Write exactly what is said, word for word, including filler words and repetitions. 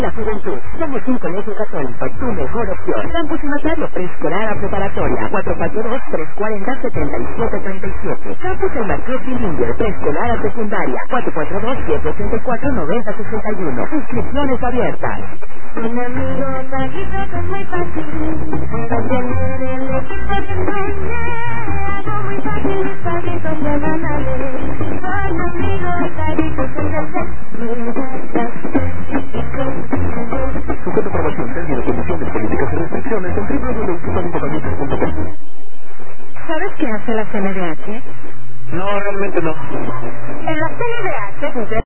La juventud. Somos un colegio católico, tu mejor opción. Campus Imaginario, preescolar a preparatoria. cuatro cuatro dos, tres cuatro cero, siete siete tres siete. Campus El Marqués Bilingüe, preescolar a secundaria. cuatro cuatro dos, siete ocho cuatro, nueve cero seis uno. Inscripciones abiertas. Un amigo Paquito que es muy fácil. Para tener el equipo que sueña. Algo muy fácil y Paquito se van a ver. Un amigo Paquito se Sujeto a aprobación, términos, condiciones, políticas y restricciones en w w w punto infopaquetes punto com. ¿Sabes qué hace la C N D H? No, realmente no. En la C N D H